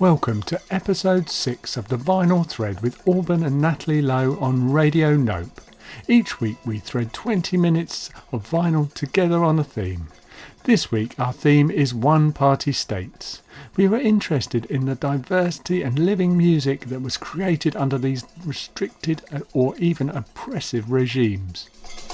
Welcome to episode 6 of The Vinyl Thread with Auburn and Natalie Lowe on Radio Nope. Each week we thread 20 minutes of vinyl together on a theme. This week our theme is one-party states. We were interested in the diversity and living music that was created under these restricted or even oppressive regimes.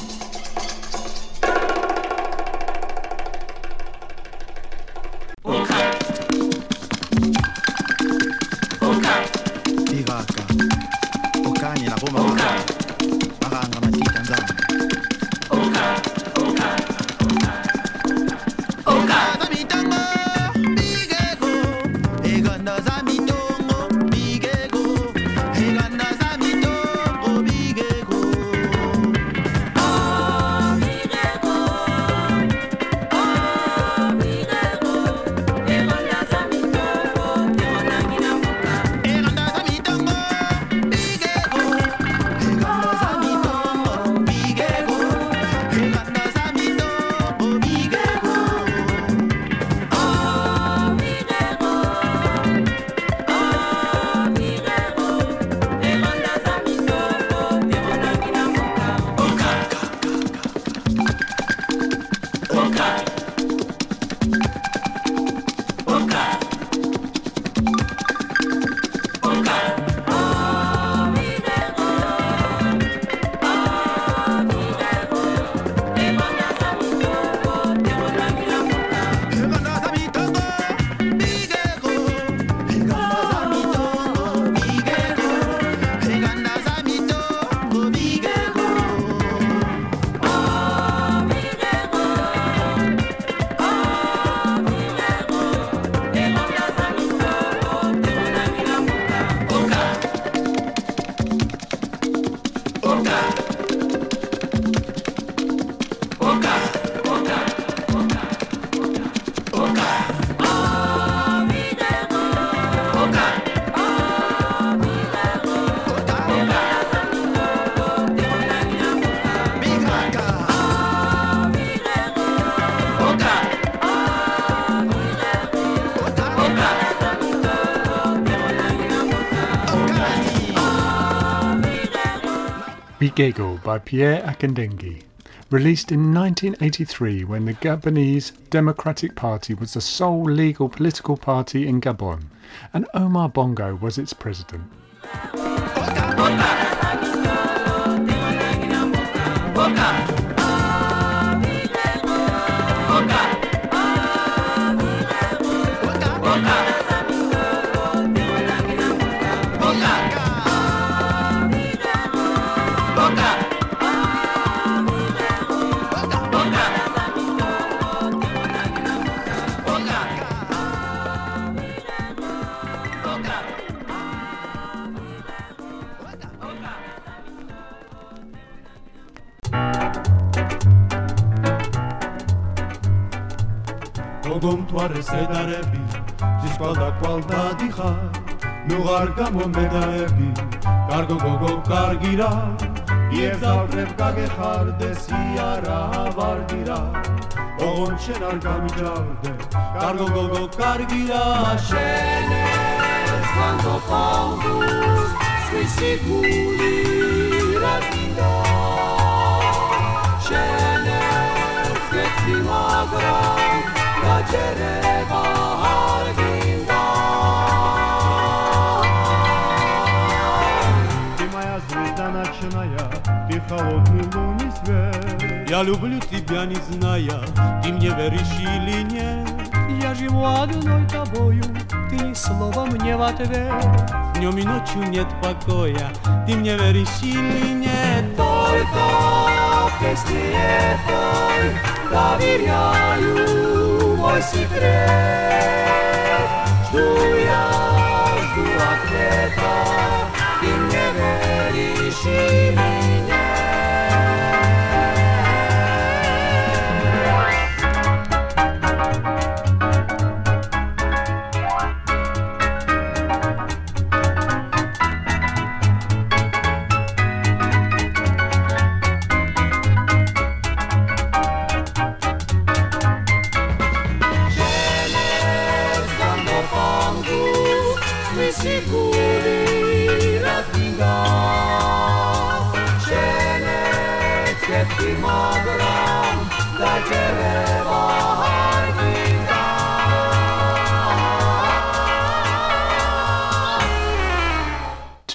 Bigego by Pierre Akandengi, released in 1983 when the Gabonese Democratic Party was the sole legal political party in Gabon, and Omar Bongo was its president. Գոմտուարը սեդարեբի Դիսկալդա կվալդա դիխա Նուղար գամո մեդաեբի Կարգո գոգո կարգիրա Եվ զավրև կագեխար դեսի արա հավար դիրա Ողոն չեն արգամի ջարդե Կարգո գոգո կարգիրա Շեն ես կանդո պանդուս Սվիսի գուլի ռադիրա Շեն ես գետի մագրան Ջերևա հարգինდა Ты моя звезда ночная, ты холодный лунный свет Я люблю тебя, не зная, ты мне веришь или нет Я живу одной тобою, ты ни слова мне в ответ Днем и ночью нет покоя, ты мне веришь или нет Только песни этой доверяю Мой секрет, жду ответа, ты мне веришь или нет?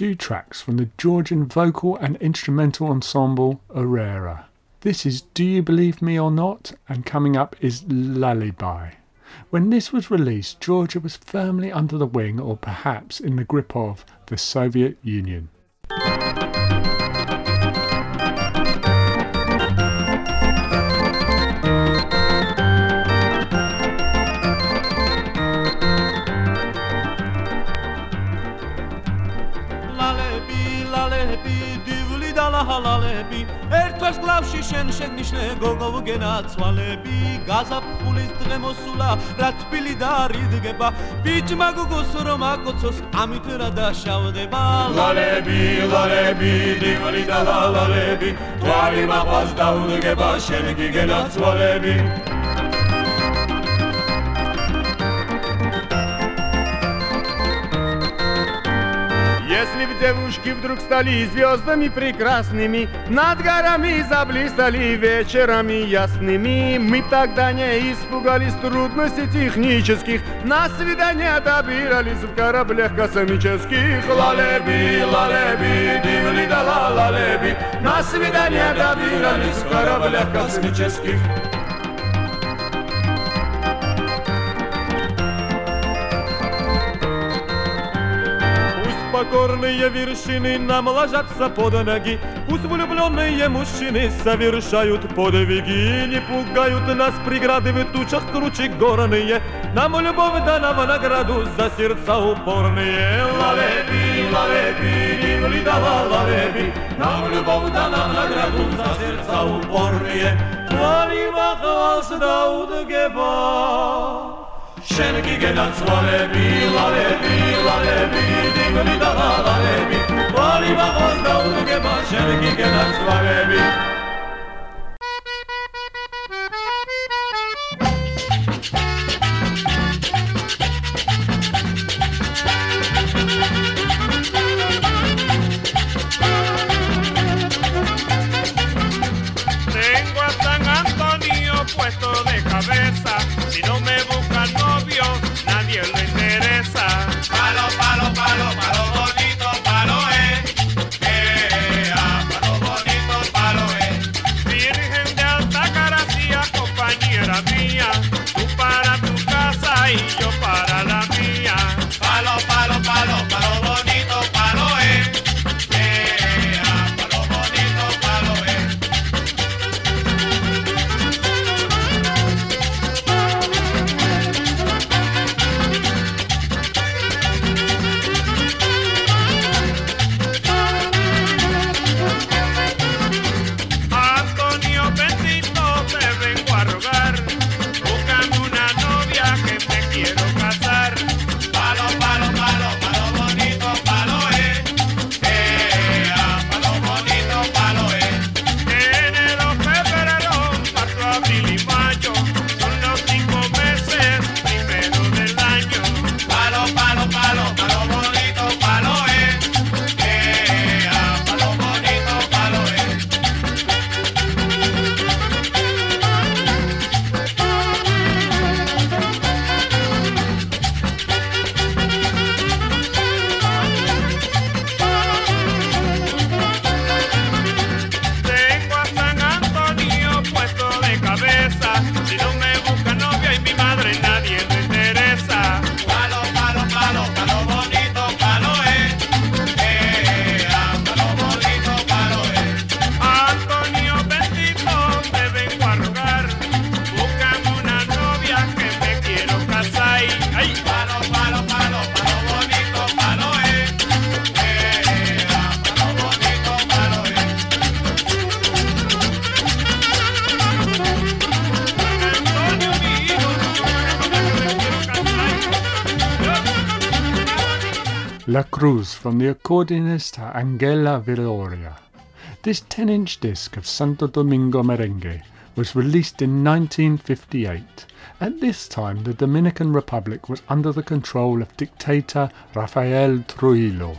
2 tracks from the Georgian vocal and instrumental ensemble Aurora. This is Do You Believe Me or Not, and coming up is Lullaby. When this was released, Georgia was firmly under the wing, or perhaps in the grip of, the Soviet Union. ჰალალები ერთვას კლავში შენ შეგნიშნე გოგო გენაცვალები გაზაფხულის დღე მოსულა რა თბილი და რიდგება ბიჭმა გოგოს რომ აკოცოს ამით რა დაშავდება ლალები ლალები დივლი და ლალები თვალი მაყავს დაუდგება შენ კი გენაცვალები Если в девушки вдруг стали звездами прекрасными, над горами заблистали вечерами ясными, мы тогда не испугались трудностей технических, на свидания добирались в кораблях космических. Лалеби, лалеби, дивли да лалеби, на свидания добирались в кораблях космических. Покорные вершины нам ложатся под ноги, пусть влюбленные мужчины совершают подвиги, не пугают нас преграды в тучах круче горные, нам любовь дана в награду за сердца упорные. Лалеби, лалеби, дивли да лалеби, нам любовь дана в награду за сердца упорные. Твали махалс да удгеба. შენ კი გენაცვალები, ლალები, ლალები, დივლი და ლალები, ვალი მაღალს დაუდგება, შენ კი გენაცვალები. Tengo a San Antonio puesto de cabeza, si no me buscan novio, nadie le interesa. Palo, palo, palo, palo bonito, palo palo bonito, palo Virgen de alta gracia, compañera mía, tú para tu casa y yo para la mía. Palo, palo, palo, palo bonito, palo palo bonito, palo La Cruz from the accordionist Angela Villoria. This 10-inch disc of Santo Domingo Merengue was released in 1958. At this time, the Dominican Republic was under the control of dictator Rafael Trujillo.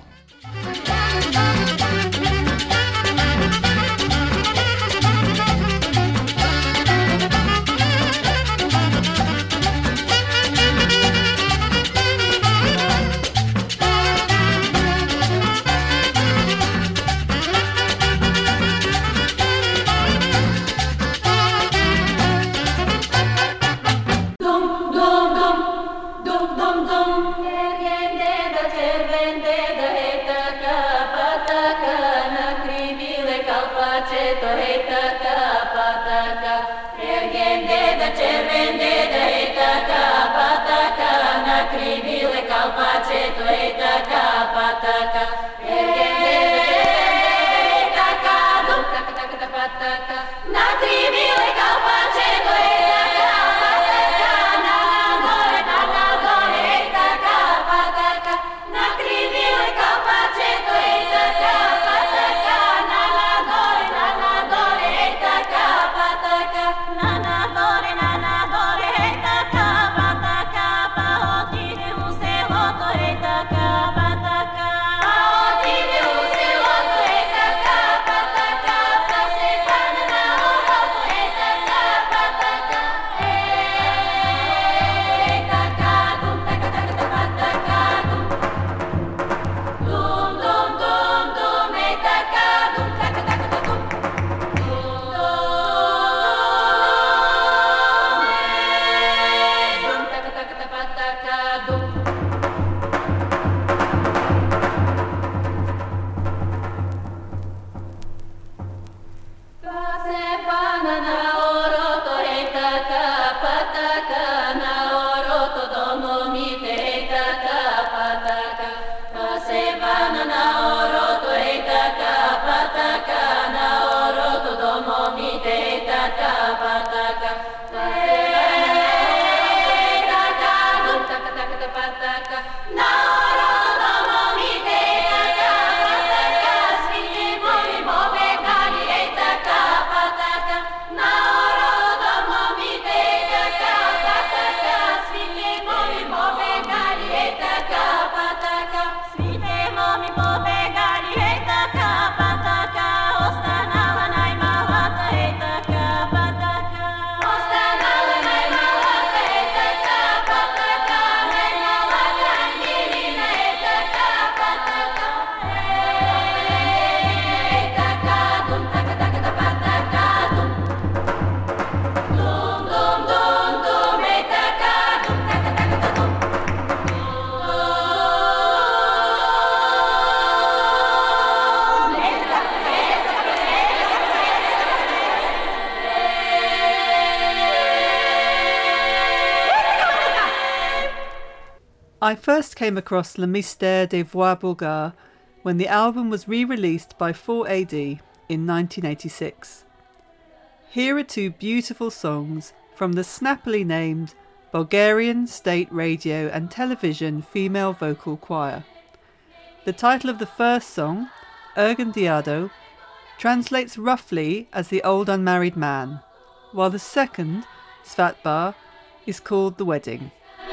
I first came across Le Mystère des Voix Bulgares when the album was re-released by 4AD in 1986. Here are two beautiful songs from the snappily named Bulgarian State Radio and Television Female Vocal Choir. The title of the first song, Ergen Diado, translates roughly as the old unmarried man, while the second, Svatba, is called the wedding.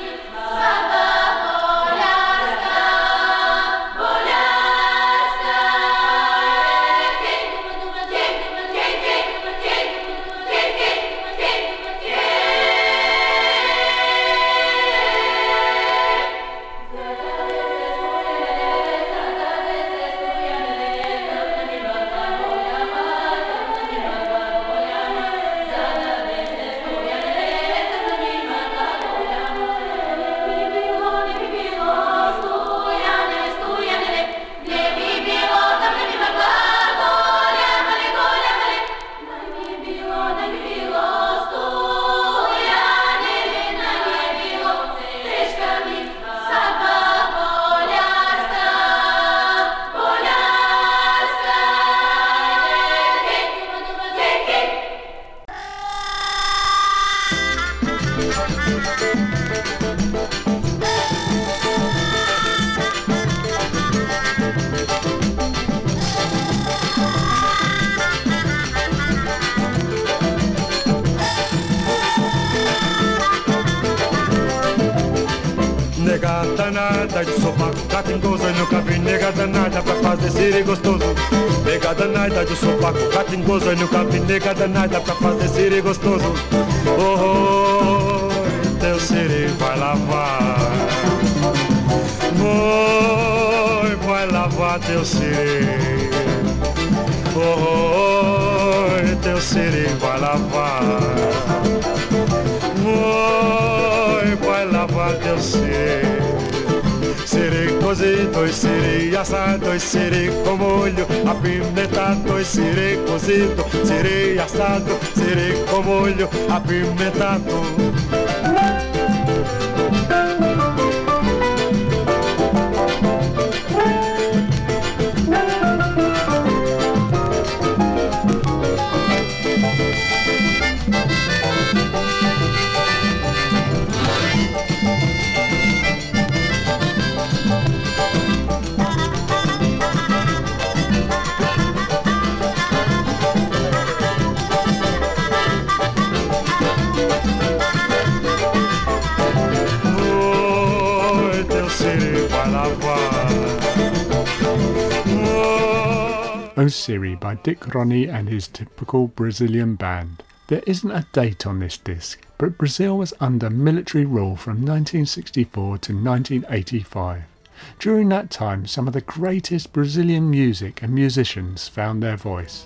Nega danada de sopa, catingoso e nunca vi nega danada pra fazer siri gostoso. Nega danada de sopa, catingoso e nunca vi nega danada pra fazer siri gostoso. Oh, teu siri vai lavar. Oi, vai lavar teu siri. Oh, teu siri vai lavar. Oi, vai lavar teu siri. Siri cozido e siri assado e siri com molho apimentado e siri cozido, siri assado, siri com molho apimentado. O Siri by Dick Ronnie and his typical Brazilian band. There isn't a date on this disc, but Brazil was under military rule from 1964 to 1985. During that time, some of the greatest Brazilian music and musicians found their voice.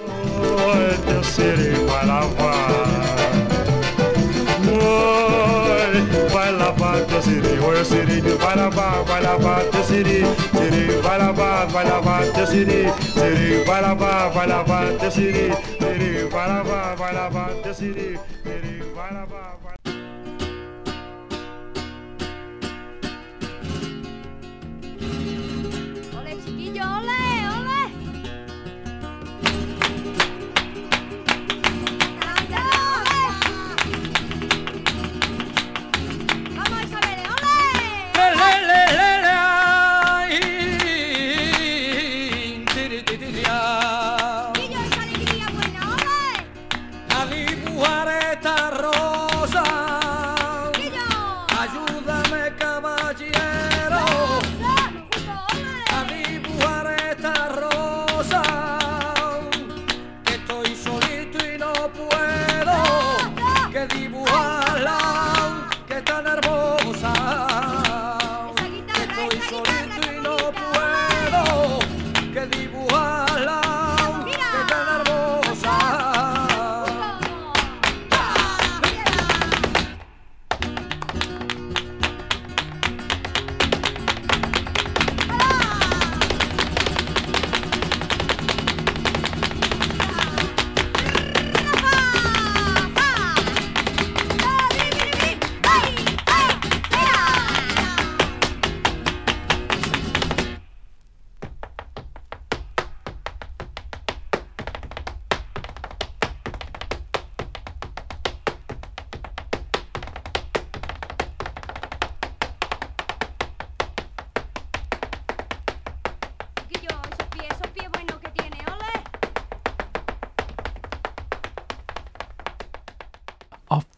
Vai lavar teu siri, oi siri, vai lavar teu siri, siri, vai lavar teu siri, siri, vai lavar teu siri, siri, vai lavar teu siri, siri, vai lavar. Ole chiquillo, ole, ole. Rosa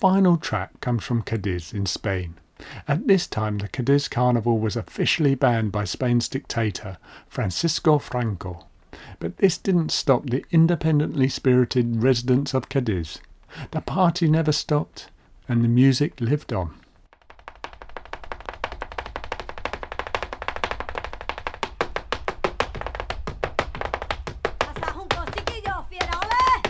final track comes from Cadiz in Spain. At this time, the Cadiz Carnival was officially banned by Spain's dictator, Francisco Franco. But this didn't stop the independently spirited residents of Cadiz. The party never stopped, and the music lived on. Pasa Junco, chiquillos, fiera, ole.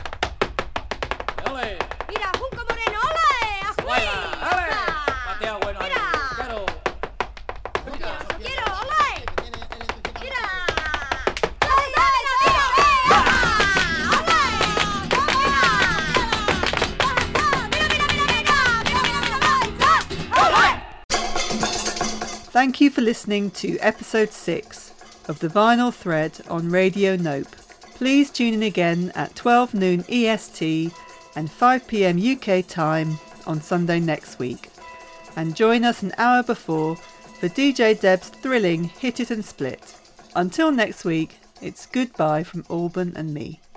¡Ole! Mira, Junco Moreno, ole. ¡Ajuí! ¡Baila! ¡Ale! ¡Esa! Patea bueno ahí. Mira. Quiero. Quiero, ole. Mira. ¡Mira, mira! Thank you for listening to episode 6 of The Vinyl Thread on Radio Nope. Please tune in again at 12 noon EST and 5 PM UK time on Sunday next week. And join us an hour before for DJ Deb's thrilling Hit It and Split. Until next week, it's goodbye from Alban and me.